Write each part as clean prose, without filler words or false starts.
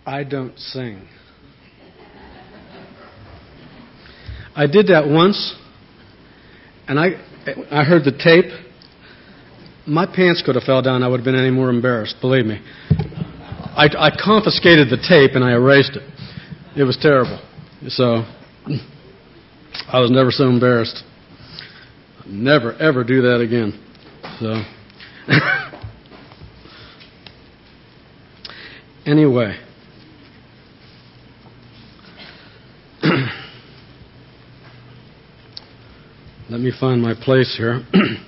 I don't sing. I did that once, and I heard the tape. My pants could have fell down. I would have been any more embarrassed, believe me. I confiscated the tape and I erased it. It was terrible. So I was never so embarrassed. Never, ever do that again. So anyway. Let me find my place here.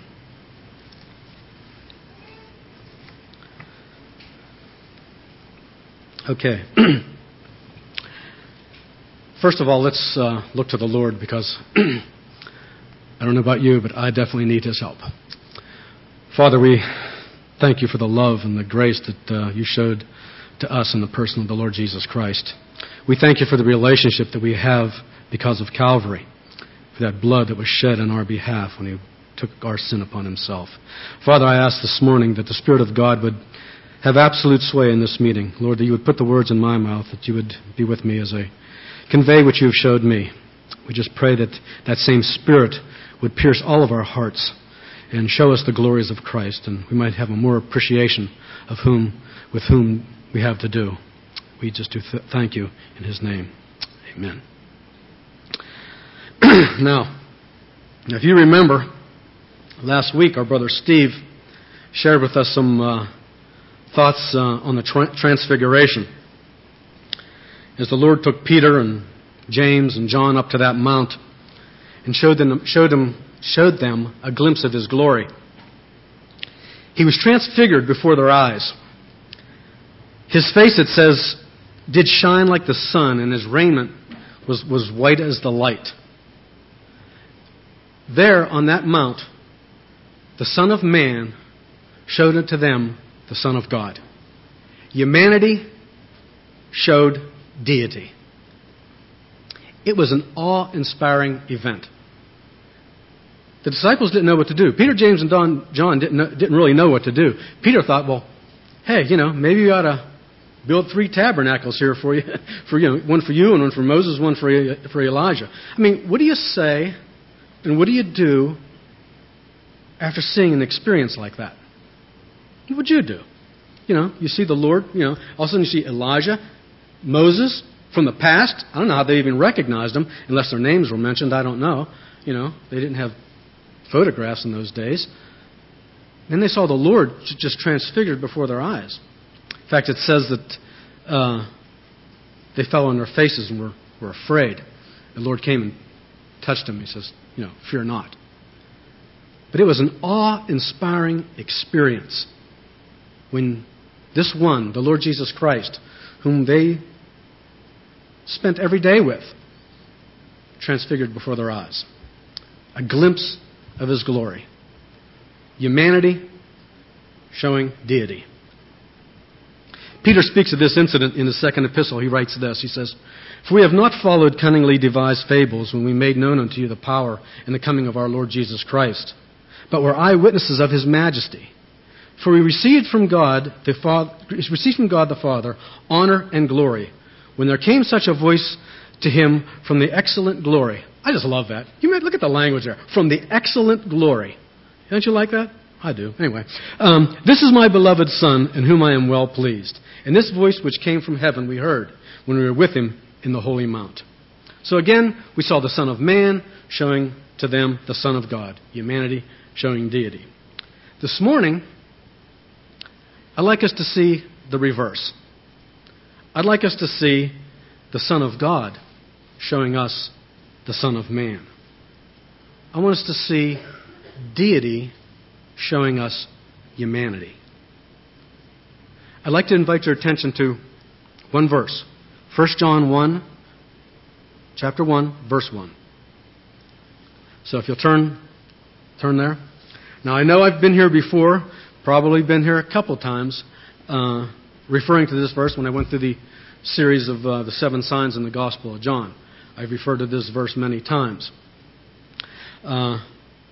Okay. First of all, let's look to the Lord, because I don't know about you, but I definitely need His help. Father, we thank You for the love and the grace that You showed to us in the person of the Lord Jesus Christ. We thank You for the relationship that we have because of Calvary, for that blood that was shed on our behalf when He took our sin upon Himself. Father, I ask this morning that the Spirit of God would have absolute sway in this meeting. Lord, that You would put the words in my mouth, that You would be with me as I convey what You've showed me. We just pray that that same Spirit would pierce all of our hearts and show us the glories of Christ, and we might have a more appreciation of with whom we have to do. We just do thank You in His name. Amen. Now, if you remember, last week our brother Steve shared with us some thoughts on the transfiguration. As the Lord took Peter and James and John up to that mount and showed them a glimpse of His glory. He was transfigured before their eyes. His face, it says, did shine like the sun, and His raiment was white as the light. There on that mount, the Son of Man showed unto them the Son of God. Humanity showed deity. It was an awe-inspiring event. The disciples didn't know what to do. Peter, James, and John didn't really know what to do. Peter thought, well, hey, maybe you ought to build 3 tabernacles here for you, one for you and one for Moses, one for Elijah. I mean, what do you say and what do you do after seeing an experience like that? What would you do? You see the Lord, all of a sudden you see Elijah, Moses from the past. I don't know how they even recognized them, unless their names were mentioned. I don't know. They didn't have photographs in those days. Then they saw the Lord just transfigured before their eyes. In fact, it says that they fell on their faces and were afraid. The Lord came and touched them. He says, fear not. But it was an awe-inspiring experience when this one, the Lord Jesus Christ, whom they spent every day with, transfigured before their eyes. A glimpse of His glory. Humanity showing deity. Peter speaks of this incident in his second epistle. He writes this. He says, "For we have not followed cunningly devised fables when we made known unto you the power and the coming of our Lord Jesus Christ, but were eyewitnesses of His majesty. For we received from God the Father honor and glory, when there came such a voice to Him from the excellent glory." I just love that. You might look at the language there. From the excellent glory. Don't you like that? I do. Anyway. "This is my beloved Son, in whom I am well pleased. And this voice which came from heaven we heard when we were with Him in the holy mount." So again, we saw the Son of Man showing to them the Son of God. Humanity showing deity. This morning, I'd like us to see the reverse. I'd like us to see the Son of God showing us the Son of Man. I want us to see deity showing us humanity. I'd like to invite your attention to one verse. 1 John 1, chapter 1, verse 1. So if you'll turn there. Now I know I've been here before, probably been here a couple times, referring to this verse when I went through the series of the 7 signs in the Gospel of John. I've referred to this verse many times. But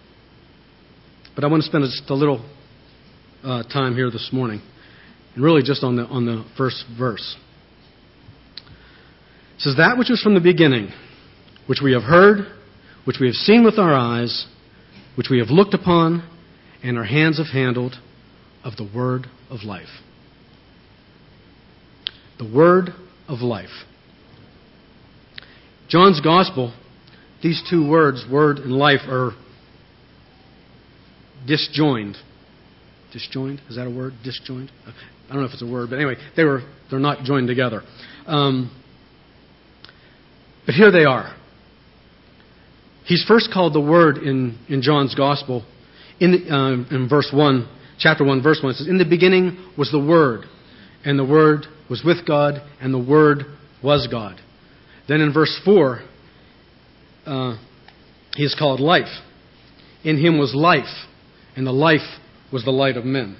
I want to spend just a little time here this morning, and really just on the first verse. It says, that which was from the beginning, which we have heard, which we have seen with our eyes, which we have looked upon, and our hands have handled, of the word of life. The word of life. John's Gospel, these two words, word and life, are disjoined. Disjoined? Is that a word? Disjoined? I don't know if it's a word, but anyway, they're not joined together. But here they are. He's first called the Word in John's Gospel. In verse 1, chapter 1, verse 1, it says, in the beginning was the Word, and the Word was with God, and the Word was God. Then in verse 4, he is called life. In him was life, and the life was the light of men.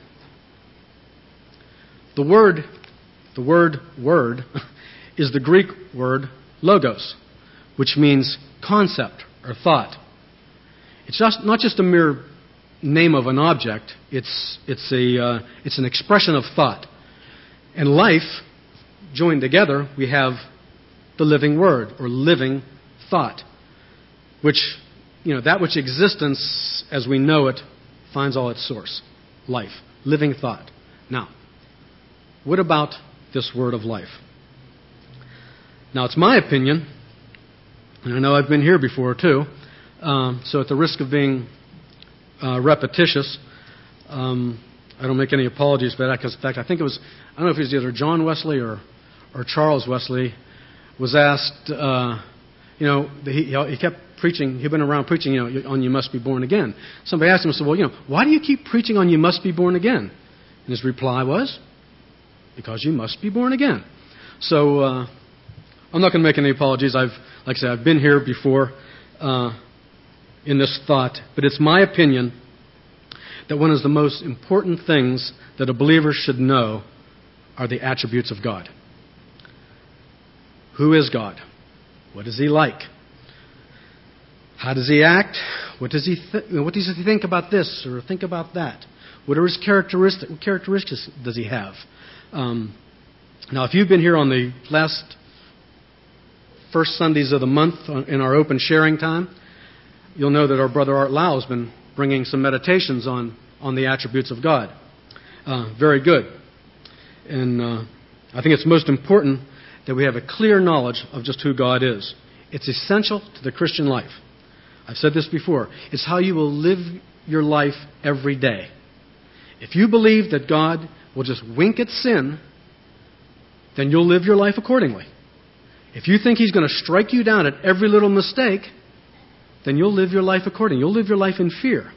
The word word is the Greek word logos, which means concept or thought. It's not just a mere name of an object. It's an expression of thought. And life, joined together, we have the living word or living thought, which, that which existence as we know it finds all its source. Life, living thought. Now, what about this word of life? Now, it's my opinion, and I know I've been here before too, so at the risk of being repetitious, I don't make any apologies for that, because in fact, I don't know if it was either John Wesley or Charles Wesley was asked, he kept preaching, he'd been around preaching, on you must be born again. Somebody asked him, said, well, why do you keep preaching on you must be born again? And his reply was, because you must be born again. So, I'm not going to make any apologies. Like I said, I've been here before in this thought, but it's my opinion that one of the most important things that a believer should know are the attributes of God. Who is God? What is He like? How does He act? What does He think about this or think about that? What are His characteristics? What characteristics does He have? Now, if you've been here on the first Sundays of the month in our open sharing time, you'll know that our brother Art Lau has been bringing some meditations on the attributes of God. Very good. And I think it's most important that we have a clear knowledge of just who God is. It's essential to the Christian life. I've said this before. It's how you will live your life every day. If you believe that God will just wink at sin, then you'll live your life accordingly. If you think He's going to strike you down at every little mistake, then you'll live your life accordingly. You'll live your life in fear.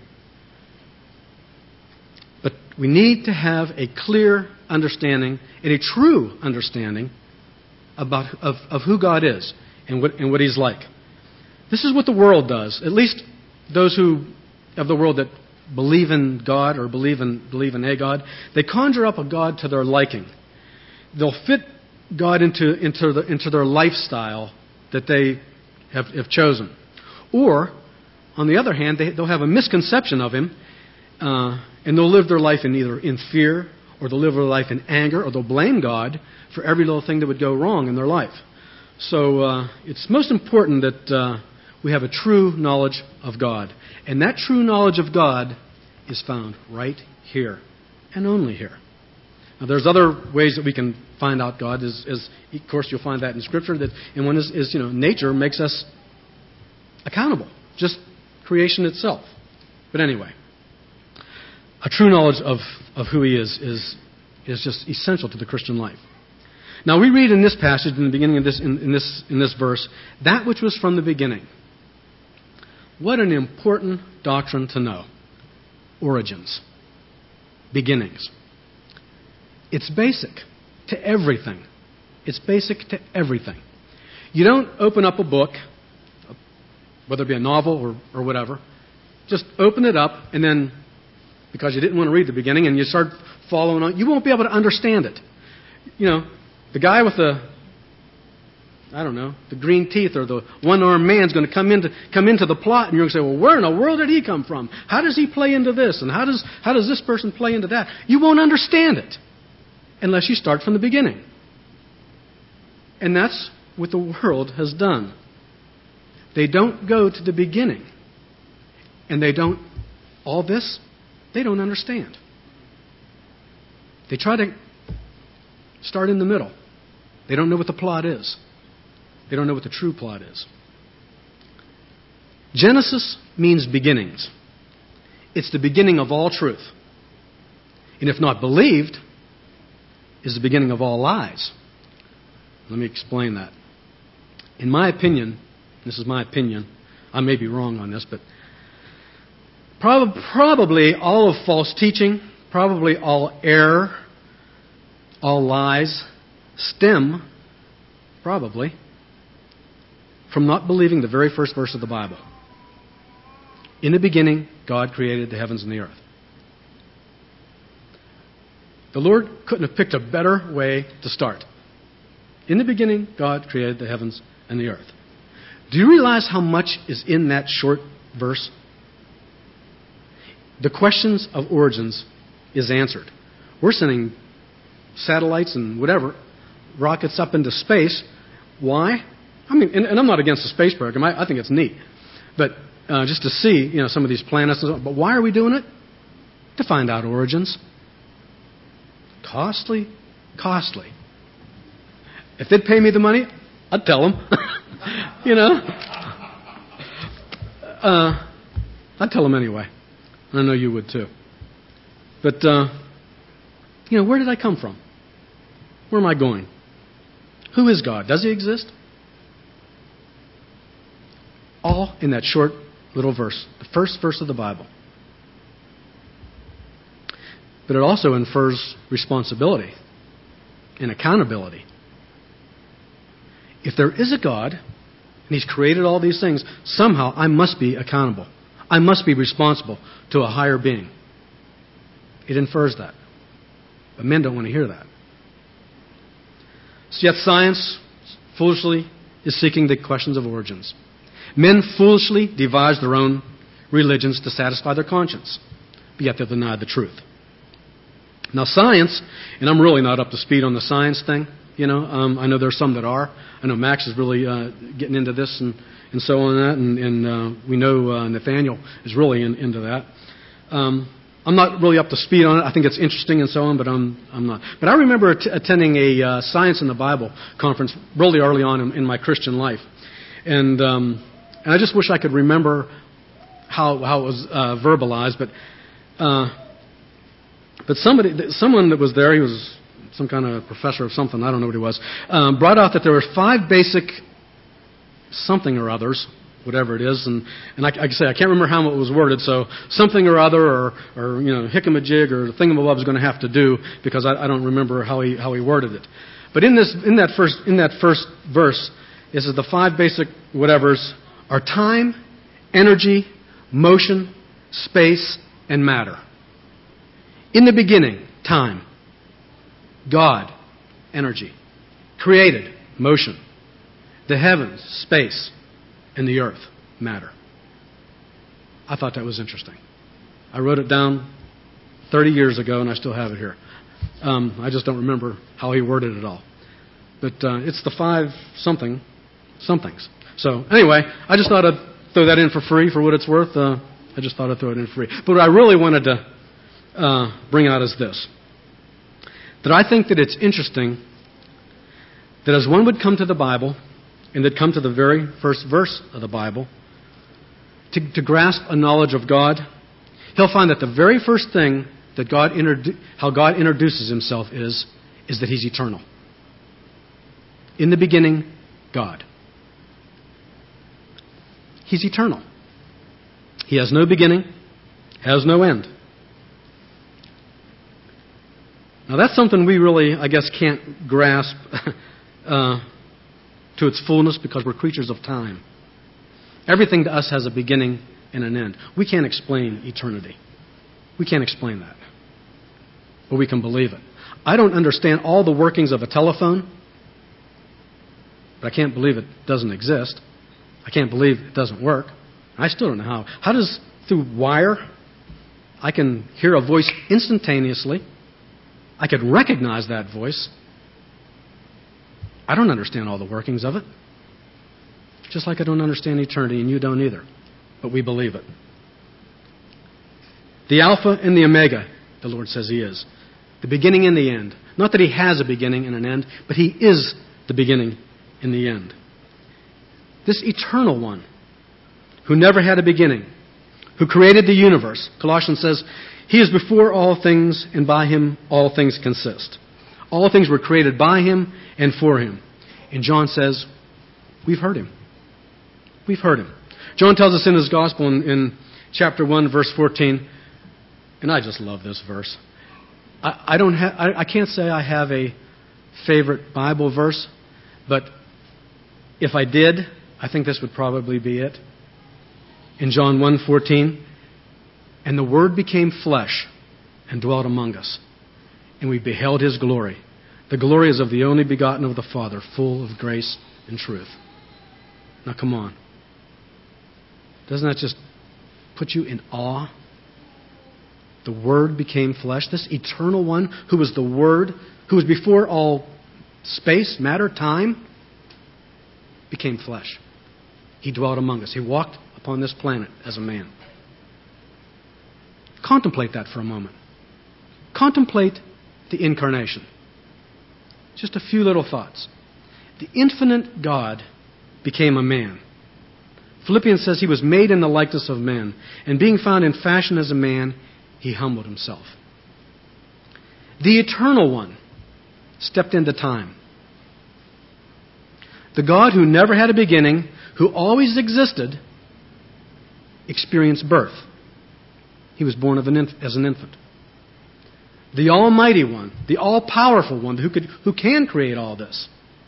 But we need to have a clear understanding and a true understanding of who God is and what He's like. This is what the world does. At least those of the world that believe in God or believe in a God, they conjure up a God to their liking. They'll fit God into their lifestyle that they have chosen. Or, on the other hand, they'll have a misconception of Him, and they'll live their life either in fear, or they'll live their life in anger, or they'll blame God for every little thing that would go wrong in their life. So it's most important that we have a true knowledge of God. And that true knowledge of God is found right here, and only here. Now, there's other ways that we can find out God. Of course, you'll find that in Scripture. And one is nature makes us accountable, just creation itself. But anyway, a true knowledge of who He is just essential to the Christian life. Now, we read in this passage, in the beginning of in this verse, that which was from the beginning. What an important doctrine to know. Origins. Beginnings. It's basic to everything. It's basic to everything. You don't open up a book, whether it be a novel or whatever, just open it up, and then, because you didn't want to read the beginning, and you start following on, you won't be able to understand it. The guy with the green teeth or the one-armed man's going to come into the plot, and you're going to say, well, where in the world did he come from? How does he play into this? And how does this person play into that? You won't understand it unless you start from the beginning. And that's what the world has done. They don't go to the beginning. And they don't understand. They try to start in the middle. They don't know what the plot is. They don't know what the true plot is. Genesis means beginnings. It's the beginning of all truth. And if not believed, is the beginning of all lies. Let me explain that. In my opinion, this is my opinion, I may be wrong on this, but probably all of false teaching, probably all error, all lies stem, probably, from not believing the very first verse of the Bible. In the beginning, God created the heavens and the earth. The Lord couldn't have picked a better way to start. In the beginning, God created the heavens and the earth. Do you realize how much is in that short verse? The questions of origins is answered. We're sending satellites and whatever, rockets up into space. Why? I mean, and I'm not against the space program. I think it's neat. But just to see, some of these planets. But why are we doing it? To find out origins. Costly. If they'd pay me the money, I'd tell them. I'd tell them anyway. I know you would too. But, where did I come from? Where am I going? Who is God? Does He exist? All in that short little verse, the first verse of the Bible. But it also infers responsibility and accountability. If there is a God, and He's created all these things, somehow I must be accountable. I must be responsible to a higher being. It infers that. But men don't want to hear that. So yet science foolishly is seeking the questions of origins. Men foolishly devise their own religions to satisfy their conscience, but yet they deny the truth. Now science, and I'm really not up to speed on the science thing, I know there's some that are. I know Max is really getting into this and so on that, and we know Nathaniel is really into that. I'm not really up to speed on it. I think it's interesting and so on, but I'm not. But I remember attending a Science in the Bible conference really early on in my Christian life, and I just wish I could remember how it was verbalized. But someone that was there, he was some kind of professor of something, I don't know what he was, brought out that there were 5 basic something or others, whatever it is, and I say I can't remember how it was worded, so something or other, or hickamajig or thingamabob is going to have to do, because I don't remember how he worded it. But in that first verse, it says the 5 basic whatevers are time, energy, motion, space, and matter. In the beginning, time. God, energy. Created, motion. The heavens, space. And the earth, matter. I thought that was interesting. I wrote it down 30 years ago and I still have it here. I just don't remember how he worded it all. But it's the 5 somethings. So anyway, I just thought I'd throw that in for free for what it's worth. I just thought I'd throw it in free. But what I really wanted to bring out is this. That I think that it's interesting that as one would come to the Bible, and they'd come to the very first verse of the Bible, to grasp a knowledge of God, he'll find that the very first thing that how God introduces himself is that he's eternal. In the beginning, God. He's eternal. He has no beginning, has no end. Now that's something we really, I guess, can't grasp to its fullness because we're creatures of time. Everything to us has a beginning and an end. We can't explain eternity. We can't explain that. But we can believe it. I don't understand all the workings of a telephone, but I can't believe it doesn't exist. I can't believe it doesn't work. I still don't know how. How does, through wire, I can hear a voice instantaneously. I could recognize that voice. I don't understand all the workings of it. Just like I don't understand eternity, and you don't either. But we believe it. The Alpha and the Omega, the Lord says He is. The beginning and the end. Not that He has a beginning and an end, but He is the beginning and the end. This eternal one, who never had a beginning, who created the universe. Colossians says, He is before all things, and by Him all things consist. All things were created by Him and for Him. And John says, we've heard Him. We've heard Him. John tells us in his Gospel in chapter 1, verse 14, and I just love this verse. I can't say I have a favorite Bible verse, but if I did, I think this would probably be it. In John 1:14, and the Word became flesh and dwelt among us, and we beheld His glory. The glory is of the only begotten of the Father, full of grace and truth. Now come on. Doesn't that just put you in awe? The Word became flesh. This eternal one who was the Word, who was before all space, matter, time, became flesh. He dwelt among us. He walked upon this planet as a man. Contemplate that for a moment. Contemplate the incarnation. Just a few little thoughts. The infinite God became a man. Philippians says He was made in the likeness of men, and being found in fashion as a man, He humbled Himself. The Eternal One stepped into time. The God who never had a beginning, who always existed, experienced birth. He was born as an infant. The Almighty One, the all-powerful One who can create all this,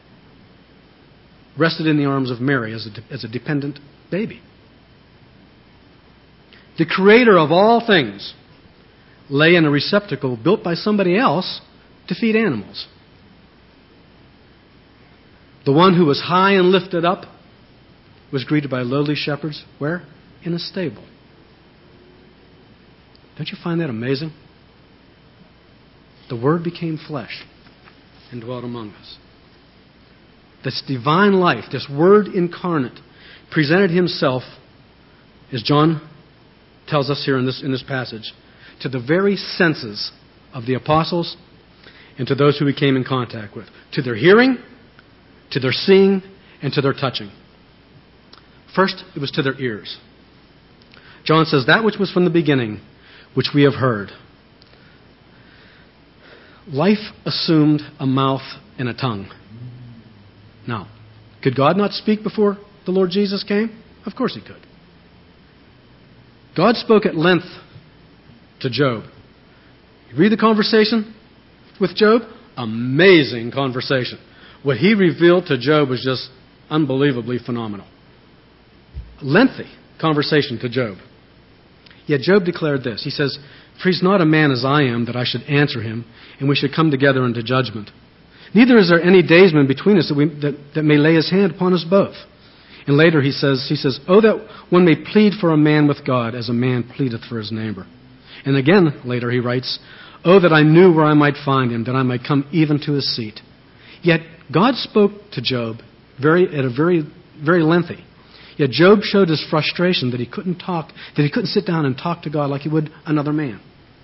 rested in the arms of Mary as a dependent baby. The Creator of all things lay in a receptacle built by somebody else to feed animals. The One who was high and lifted up was greeted by lowly shepherds. Where? In a stable. Don't you find that amazing? The Word became flesh and dwelt among us. This divine life, this Word incarnate, presented Himself, as John tells us here in this passage, to the very senses of the apostles and to those who He came in contact with. To their hearing, to their seeing, and to their touching. First, it was to their ears. John says, that which was from the beginning, which we have heard. Life assumed a mouth and a tongue. Now, could God not speak before the Lord Jesus came? Of course He could. God spoke at length to Job. You read the conversation with Job? Amazing conversation. What he revealed to Job was just unbelievably phenomenal. Lengthy conversation to Job. Yet Job declared this. He says, for he's not a man as I am that I should answer him, and we should come together into judgment. Neither is there any daysman between us that may lay his hand upon us both. And later he says, oh, that one may plead for a man with God as a man pleadeth for his neighbor. And again, later he writes, oh, that I knew where I might find him, that I might come even to his seat. Yet God spoke to Job very lengthy. Yet Job showed his frustration that he couldn't sit down and talk to God like he would another man.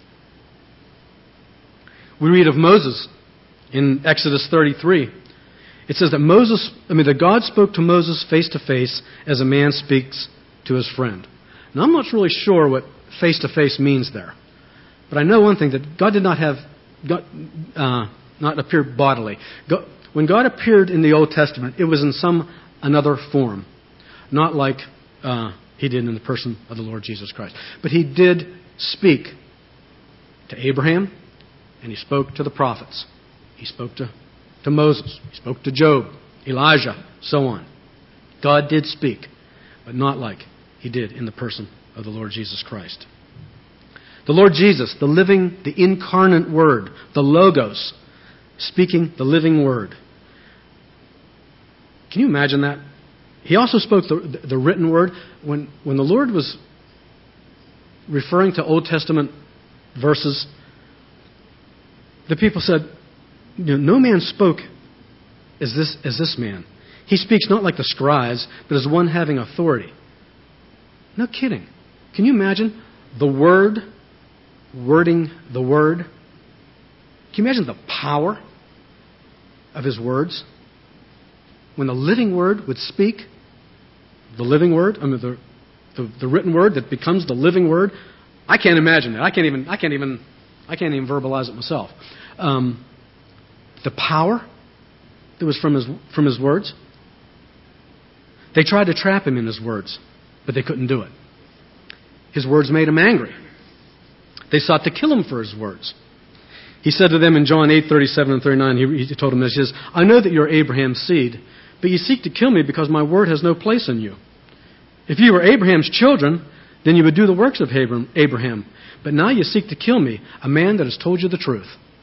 We read of Moses in Exodus 33. It says that God spoke to Moses face to face as a man speaks to his friend. Now I'm not really sure what face to face means there, but I know one thing, that God did not appear bodily. When God appeared in the Old Testament, it was in another form, not like He did in the person of the Lord Jesus Christ. But He did speak to Abraham, and He spoke to the prophets. He spoke to Moses. He spoke to Job, Elijah, so on. God did speak, but not like He did in the person of the Lord Jesus Christ. The Lord Jesus, the incarnate Word, the Logos, speaking the living Word. Can you imagine that? He also spoke the written Word. When the Lord was referring to Old Testament verses, the people said, no man spoke is this man. He speaks not like the scribes, but as one having authority. No kidding. Can you imagine the Word wording the Word? Can you imagine the power of His words? When the living Word would speak, the living Word, the written Word that becomes the living Word, I can't imagine that. I can't even verbalize it myself. The power that was from His words. They tried to trap Him in His words, but they couldn't do it. His words made Him angry. They sought to kill Him for His words. He said to them in John 8:37 and 39, he told them this, he says, I know that you're Abraham's seed, but you seek to kill me because my word has no place in you. If you were Abraham's children, then you would do the works of Abraham. But now you seek to kill me, a man that has told you the truth.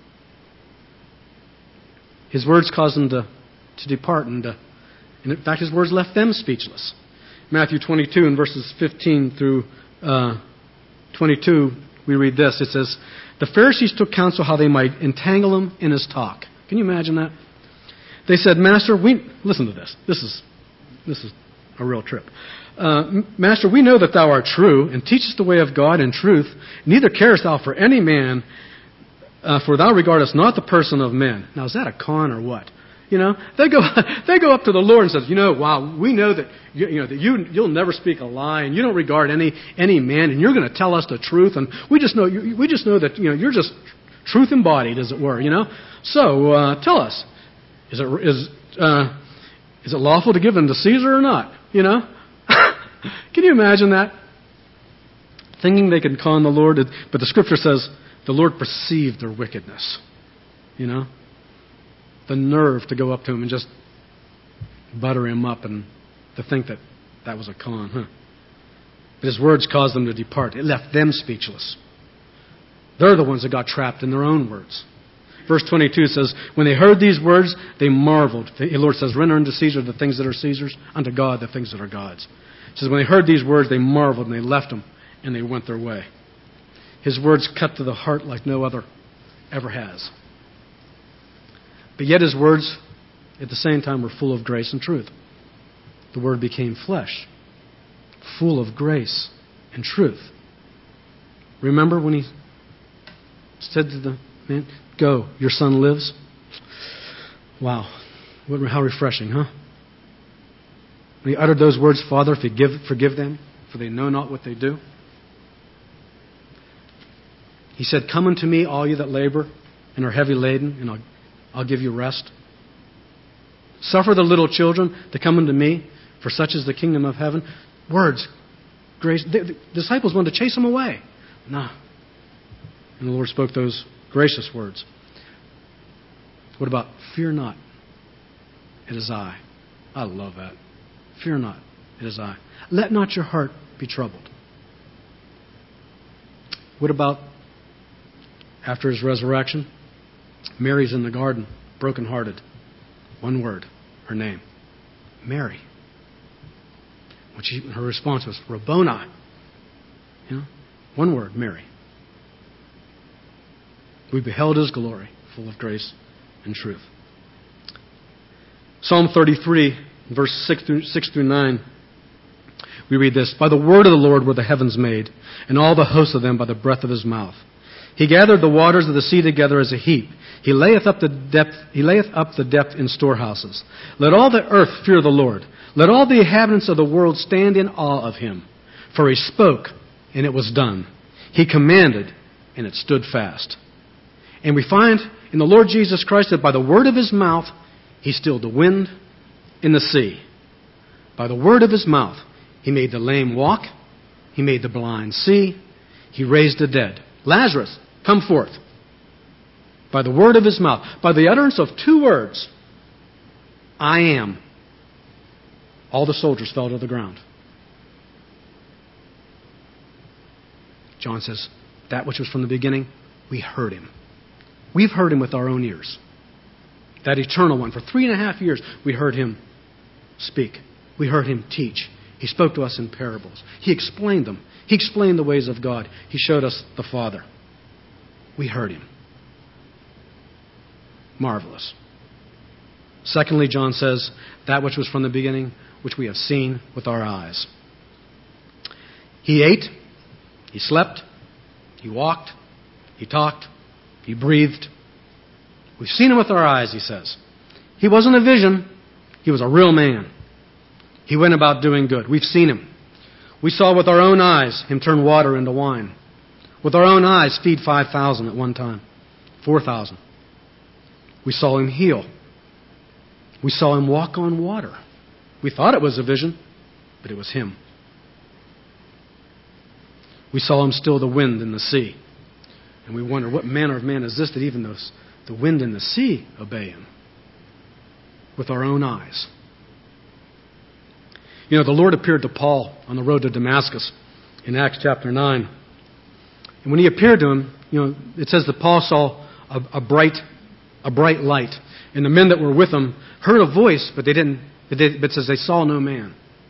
His words caused them to depart, and in fact his words left them speechless. Matthew 22 and verses 15 through 22, we read this. It says, the Pharisees took counsel how they might entangle Him in His talk. Can you imagine that? They said, Master, listen to this. This is a real trip. Master, we know that Thou art true, and teachest the way of God in truth. Neither carest Thou for any man, for Thou regardest not the person of men. Now, is that a con or what? You know, they go up to the Lord and says, wow, we know that you'll never speak a lie, and you don't regard any man, and you're going to tell us the truth, and we just know that you're just truth embodied, as it were. So tell us, is it lawful to give them to Caesar or not? Can you imagine that? Thinking they could con the Lord, but the Scripture says the Lord perceived their wickedness. The nerve to go up to Him and just butter Him up and to think that was a con. But His words caused them to depart. It left them speechless. They're the ones that got trapped in their own words. Verse 22 says, when they heard these words, they marveled. The Lord says, render unto Caesar the things that are Caesar's, unto God the things that are God's. It says, when they heard these words, they marveled, and they left Him, and they went their way. His words cut to the heart like no other ever has. But yet His words, at the same time, were full of grace and truth. The Word became flesh, full of grace and truth. Remember when He said to the man, go, your son lives? Wow. How refreshing, huh? When He uttered those words, Father, forgive them, for they know not what they do. He said, come unto me, all you that labor and are heavy laden, and I'll give you rest. Suffer the little children to come unto me, for such is the kingdom of heaven. Words, grace. The disciples wanted to chase Him away. No. And the Lord spoke those gracious words. What about, fear not, it is I. I love that. Fear not, it is I. Let not your heart be troubled. What about after His resurrection? Mary's in the garden, brokenhearted. One word, her name, Mary. Her response was, Rabboni. One word, Mary. We beheld His glory, full of grace and truth. Psalm 33, verse 6 through 9, we read this. By the word of the Lord were the heavens made, and all the hosts of them by the breath of His mouth. He gathered the waters of the sea together as a heap. He layeth up the depth in storehouses. Let all the earth fear the Lord. Let all the inhabitants of the world stand in awe of Him. For He spoke, and it was done. He commanded, and it stood fast. And we find in the Lord Jesus Christ that by the word of His mouth, He stilled the wind and the sea. By the word of His mouth, He made the lame walk. He made the blind see. He raised the dead. Lazarus, come forth. By the word of His mouth, by the utterance of two words, I am. All the soldiers fell to the ground. John says, that which was from the beginning, we heard Him. We've heard Him with our own ears. That eternal one. For 3.5 years, we heard Him speak. We heard Him teach. He spoke to us in parables. He explained them. He explained the ways of God. He showed us the Father. We heard Him. Marvelous. Secondly, John says, that which was from the beginning, which we have seen with our eyes. He ate, he slept, he walked, he talked, he breathed. We've seen him with our eyes, he says. He wasn't a vision. He was a real man. He went about doing good. We've seen him. We saw with our own eyes him turn water into wine. With our own eyes feed 5,000 at one time. 4,000. We saw him heal. We saw him walk on water. We thought it was a vision, but it was him. We saw him still the wind and the sea. And we wonder, what manner of man is this that even the wind and the sea obey him? With our own eyes. You know, the Lord appeared to Paul on the road to Damascus in Acts chapter 9. And when he appeared to him, you know, it says that Paul saw a bright light. And the men that were with him heard a voice, but but it says they saw no man.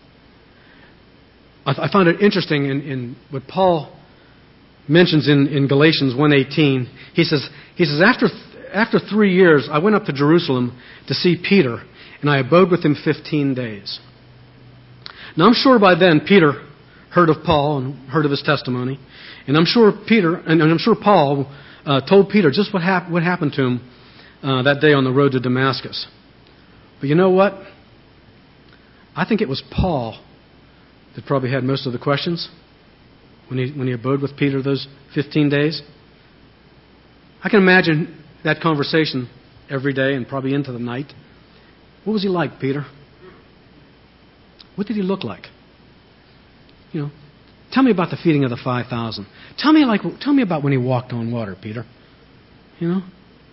I found it interesting in what Paul mentions in Galatians 1:18. He says after 3 years I went up to Jerusalem to see Peter, and I abode with him 15 days. Now I'm sure by then Peter heard of Paul and heard of his testimony, and I'm sure Paul told Peter just what happened to him that day on the road to Damascus. But you know what? I think it was Paul that probably had most of the questions when he abode with Peter those 15 days. I can imagine that conversation every day and probably into the night. What was he like, Peter? What did he look like? You know, tell me about the feeding of the 5,000. Tell me about when he walked on water, Peter. You know?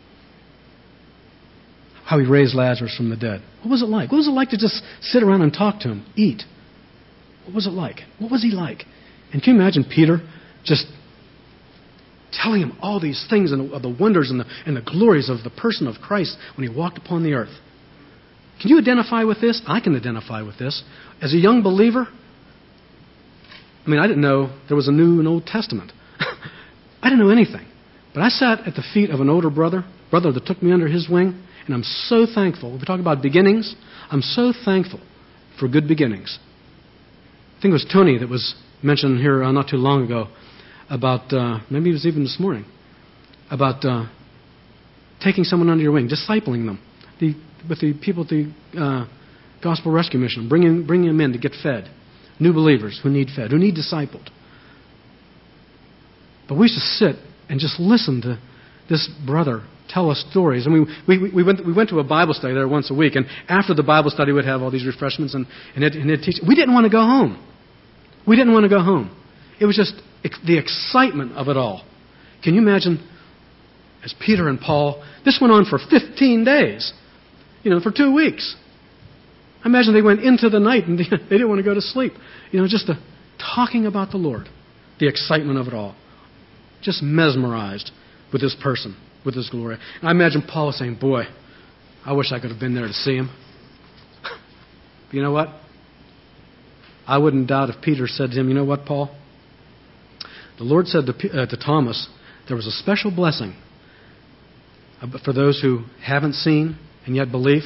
How he raised Lazarus from the dead. What was it like? What was it like to just sit around and talk to him, eat? What was it like? What was he like? And can you imagine Peter just telling him all these things and the wonders and the glories of the person of Christ when he walked upon the earth? Can you identify with this? I can identify with this. As a young believer, I mean, I didn't know there was a New and Old Testament. I didn't know anything. But I sat at the feet of an older brother that took me under his wing, and I'm so thankful. We talk about beginnings. I'm so thankful for good beginnings. I think it was Tony that was mentioned here not too long ago about, maybe it was even this morning, about taking someone under your wing, discipling them. With the people at the Gospel Rescue Mission, bringing them in to get fed. New believers who need fed, who need discipled. But we used to sit and just listen to this brother tell us stories. I mean, we went to a Bible study there once a week, and after the Bible study, we'd have all these refreshments and he'd teach. We didn't want to go home. We didn't want to go home. It was just the excitement of it all. Can you imagine, as Peter and Paul, this went on for 15 days. You know, for 2 weeks. I imagine they went into the night and they didn't want to go to sleep. You know, just talking about the Lord. The excitement of it all. Just mesmerized with His person, with His glory. And I imagine Paul saying, boy, I wish I could have been there to see Him. But you know what? I wouldn't doubt if Peter said to him, you know what, Paul? The Lord said to Thomas, there was a special blessing for those who haven't seen and yet believe.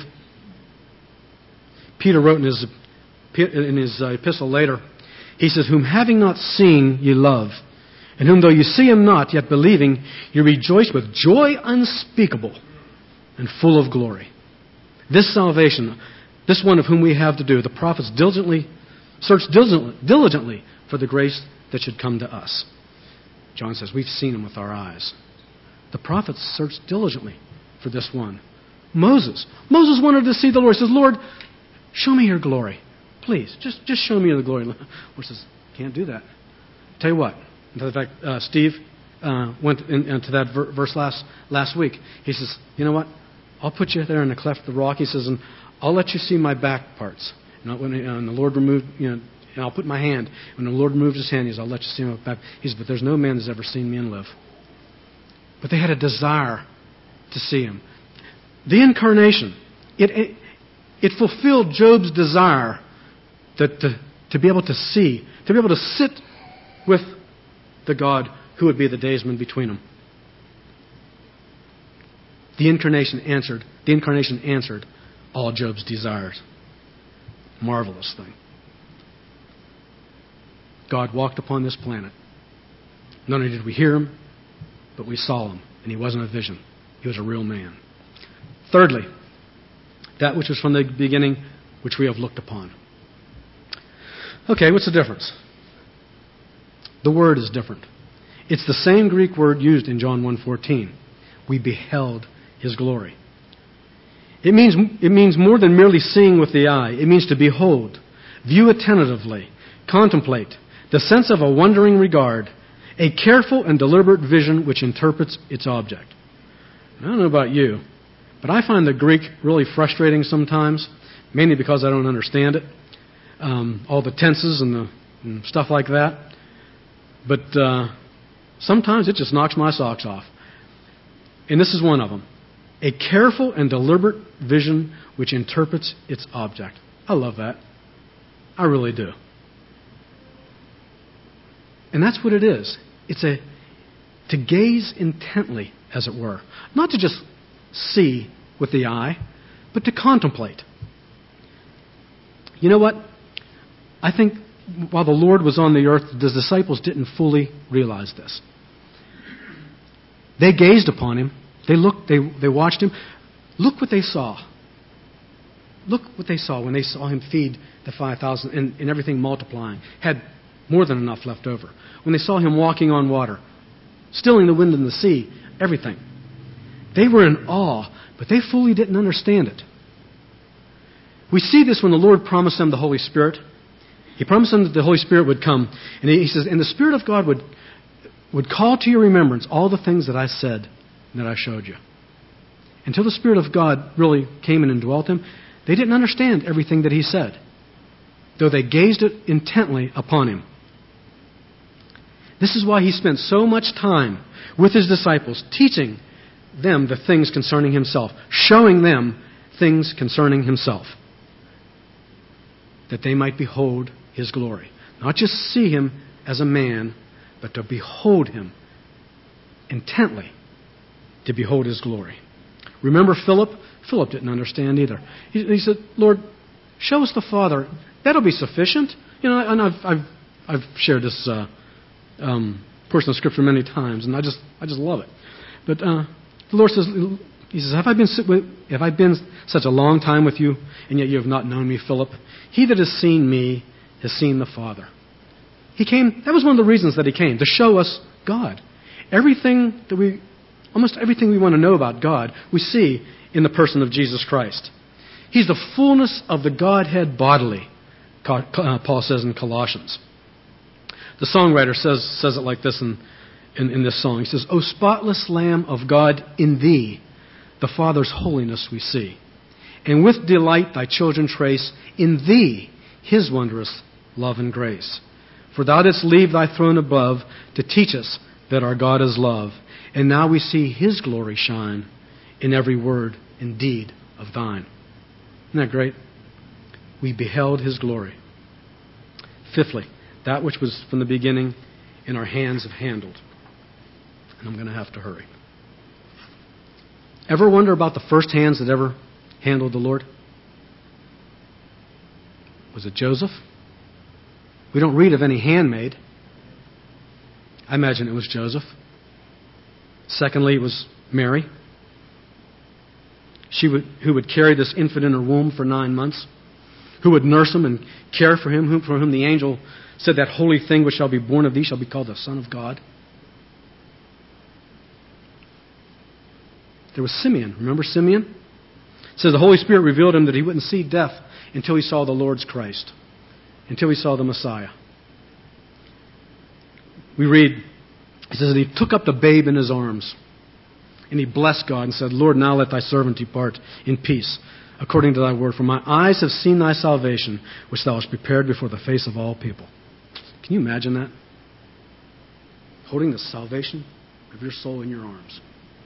Peter wrote in his epistle later, he says, whom having not seen ye love, and whom though you see him not, yet believing, you rejoice with joy unspeakable and full of glory. This salvation, this one of whom we have to do, the prophets search diligently for the grace that should come to us. John says, we've seen him with our eyes. The prophets searched diligently for this one. Moses wanted to see the Lord. He says, Lord, show me your glory. Please, just show me the glory. The Lord says, can't do that. Tell you what. In fact, Steve went into that verse last week. He says, you know what? I'll put you there in the cleft of the rock. He says, and I'll let you see my back parts. And when the Lord removed, and I'll put my hand. When the Lord removed His hand, He says, I'll let you see my back. He says, but there's no man that's ever seen me and live. But they had a desire to see Him. The incarnation, it fulfilled Job's desire to be able to see, to be able to sit with the God who would be the daysman between them. The incarnation answered all Job's desires. Marvelous thing. God walked upon this planet. Not only did we hear him, but we saw him. And he wasn't a vision. He was a real man. Thirdly, that which was from the beginning, which we have looked upon. Okay, what's the difference? The word is different. It's the same Greek word used in John 1:14. We beheld his glory. It means more than merely seeing with the eye. It means to behold, view attentively, contemplate, the sense of a wondering regard, a careful and deliberate vision which interprets its object. I don't know about you, but I find the Greek really frustrating sometimes, mainly because I don't understand it, all the tenses and stuff like that. But sometimes it just knocks my socks off. And this is one of them. A careful and deliberate vision which interprets its object. I love that. I really do. And that's what it is. It's to gaze intently, as it were. Not to just see with the eye, but to contemplate. You know what? I think while the Lord was on the earth, the disciples didn't fully realize this. They gazed upon him. They looked, they watched him. Look what they saw. Look what they saw when they saw him feed the 5,000 and everything multiplying. Had more than enough left over. When they saw him walking on water, stilling the wind and the sea, everything. They were in awe, but they fully didn't understand it. We see this when the Lord promised them the Holy Spirit. He promised them that the Holy Spirit would come. And he says, and the Spirit of God would call to your remembrance all the things that I said and that I showed you. Until the Spirit of God really came in and dwelt them, they didn't understand everything that he said, though they gazed intently upon him. This is why he spent so much time with his disciples, teaching them the things concerning himself, showing them things concerning himself, that they might behold his glory. Not just see him as a man, but to behold him intently, to behold his glory. Remember Philip? Philip didn't understand either. He said, Lord, show us the Father. That'll be sufficient. You know, and I've shared this portion of Scripture many times, and I just love it. But the Lord says, he says, have I been such a long time with you, and yet you have not known me, Philip? He that has seen me has seen the Father. He came, that was one of the reasons that he came, to show us God. Almost everything we want to know about God, we see in the person of Jesus Christ. He's the fullness of the Godhead bodily, Paul says in Colossians. The songwriter says it like this in this song. He says, O spotless Lamb of God, in thee the Father's holiness we see. And with delight thy children trace in thee his wondrous love and grace. For thou didst leave thy throne above to teach us that our God is love. And now we see his glory shine in every word and deed of thine. Isn't that great? We beheld his glory. Fifthly, that which was from the beginning and our hands have handled. And I'm going to have to hurry. Ever wonder about the first hands that ever handled the Lord? Was it Joseph? We don't read of any handmaid. I imagine it was Joseph. Secondly, it was Mary. Who would carry this infant in her womb for 9 months. Who would nurse him and care for him. For whom the angel said, that holy thing which shall be born of thee shall be called the Son of God. There was Simeon. Remember Simeon? It says the Holy Spirit revealed him that he wouldn't see death until he saw the Lord's Christ. Until he saw the Messiah. We read, it says that he took up the babe in his arms. And he blessed God and said, Lord, now let thy servant depart in peace, according to thy word. For my eyes have seen thy salvation, which thou hast prepared before the face of all people. Can you imagine that? Holding the salvation of your soul in your arms.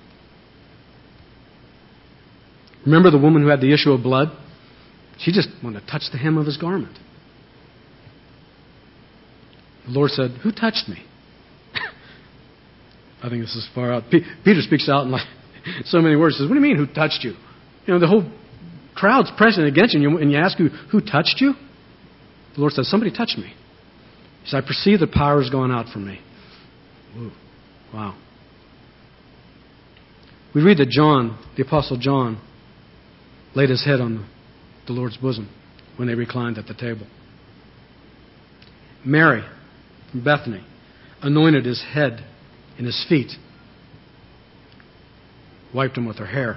Remember the woman who had the issue of blood? She just wanted to touch the hem of his garment. The Lord said, who touched me? I think this is far out. Peter speaks out in like so many words. He says, what do you mean, who touched you? You know, the whole crowd's pressing against you, and you ask who touched you? The Lord says, somebody touched me. He said, I perceive the power is going out from me. Ooh, wow. We read that John, the Apostle John, laid his head on the Lord's bosom when they reclined at the table. Mary from Bethany anointed his head and his feet, wiped him with her hair.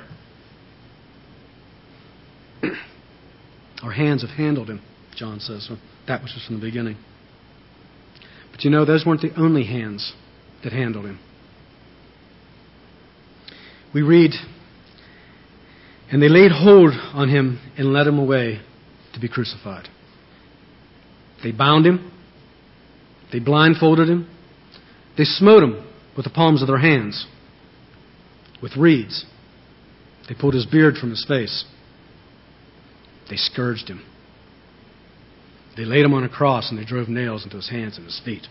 Our hands have handled him, John says. So that was just from the beginning. But you know, those weren't the only hands that handled him. We read, and they laid hold on him and led him away to be crucified. They bound him. They blindfolded him. They smote him with the palms of their hands, with reeds. They pulled his beard from his face. They scourged him. They laid him on a cross and they drove nails into his hands and his feet.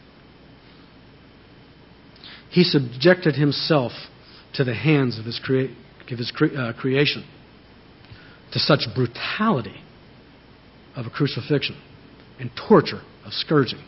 He subjected himself to the hands of his creation, to such brutality of a crucifixion and torture of scourging.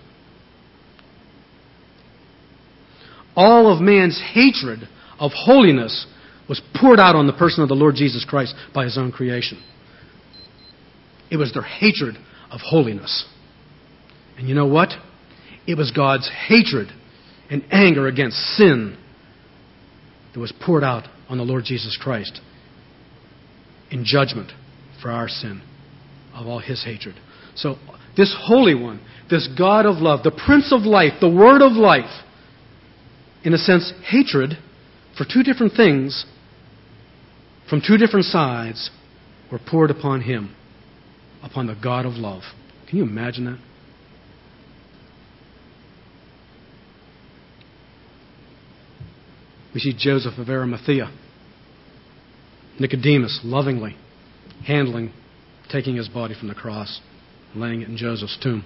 All of man's hatred of holiness was poured out on the person of the Lord Jesus Christ by His own creation. It was their hatred of holiness. And you know what? It was God's hatred and anger against sin that was poured out on the Lord Jesus Christ in judgment for our sin, of all His hatred. So this Holy One, this God of love, the Prince of Life, the Word of life, in a sense, hatred for two different things from two different sides were poured upon Him, upon the God of love. Can you imagine that? We see Joseph of Arimathea, Nicodemus lovingly handling, taking His body from the cross, and laying it in Joseph's tomb.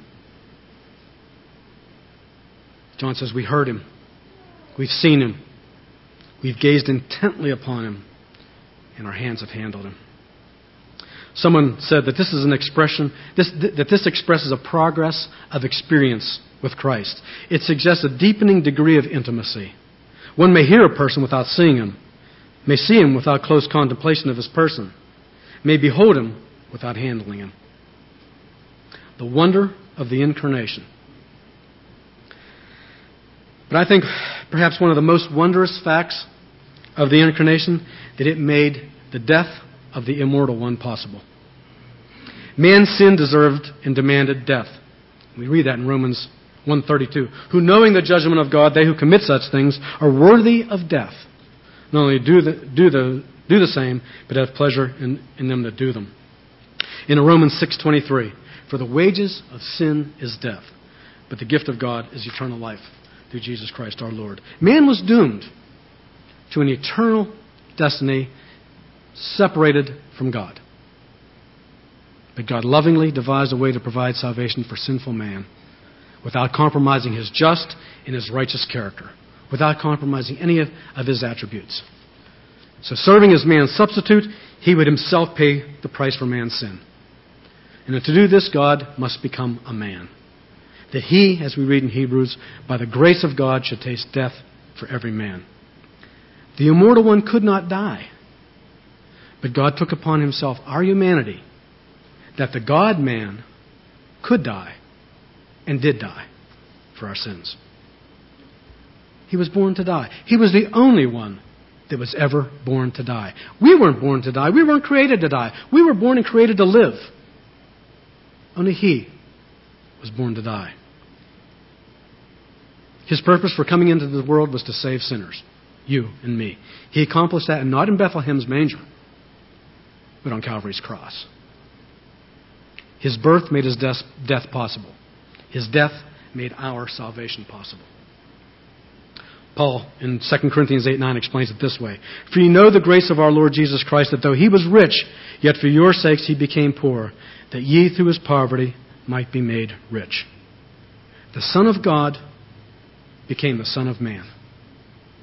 John says, we heard Him. We've seen Him. We've gazed intently upon Him, and our hands have handled Him. Someone said that this is an expression, that this expresses a progress of experience with Christ. It suggests a deepening degree of intimacy. One may hear a person without seeing Him, may see Him without close contemplation of His person, may behold Him without handling Him. The wonder of the Incarnation. But I think perhaps one of the most wondrous facts of the Incarnation, that it made the death of the immortal one possible. Man's sin deserved and demanded death. We read that in Romans 1:32. Who, knowing the judgment of God, they who commit such things are worthy of death. Not only do the same, but have pleasure in them that do them. In Romans 6:23, for the wages of sin is death, but the gift of God is eternal life through Jesus Christ our Lord. Man was doomed to an eternal destiny separated from God. But God lovingly devised a way to provide salvation for sinful man without compromising His just and His righteous character, without compromising any of His attributes. So serving as man's substitute, He would Himself pay the price for man's sin. And to do this, God must become a man. That He, as we read in Hebrews, by the grace of God should taste death for every man. The immortal one could not die. But God took upon Himself our humanity, that the God-man could die and did die for our sins. He was born to die. He was the only one that was ever born to die. We weren't born to die. We weren't created to die. We were born and created to live. Only He was born to die. His purpose for coming into the world was to save sinners, you and me. He accomplished that, and not in Bethlehem's manger, but on Calvary's cross. His birth made His death possible. His death made our salvation possible. Paul, in 2 Corinthians 8:9, explains it this way. For you know the grace of our Lord Jesus Christ, that though He was rich, yet for your sakes He became poor, that ye through His poverty might be made rich. The Son of God became the Son of Man.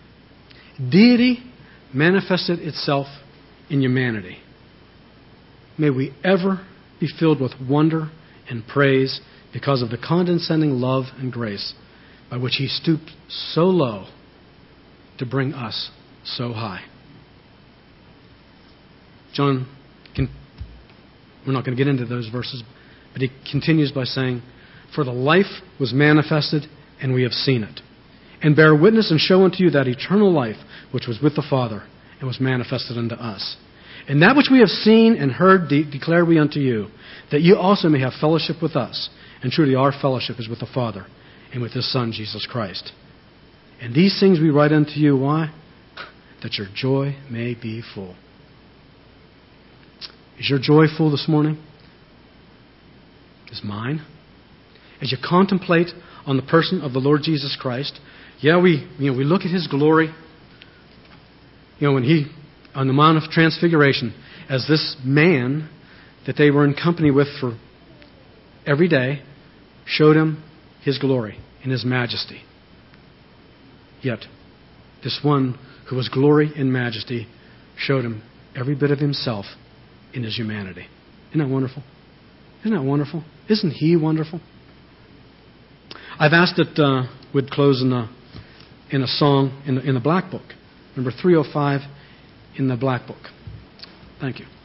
Deity manifested itself in humanity. may we ever be filled with wonder and praise because of the condescending love and grace by which He stooped so low to bring us so high. John, we're not going to get into those verses, but he continues by saying, "For the life was manifested, and we have seen it, and bear witness and show unto you that eternal life which was with the Father and was manifested unto us. And that which we have seen and heard declare we unto you, that you also may have fellowship with us. And truly our fellowship is with the Father and with His Son, Jesus Christ. And these things we write unto you, why? That your joy may be full." Is your joy full this morning? Is mine? As you contemplate on the person of the Lord Jesus Christ, we look at His glory. When He, on the Mount of Transfiguration, as this man that they were in company with for every day, showed Him His glory and His majesty. Yet, this one who was glory and majesty showed Him every bit of Himself in His humanity. Isn't that wonderful? Isn't that wonderful? Isn't He wonderful? I've asked that we'd close in a song in the Black Book, number 305 in the Black Book. Thank you.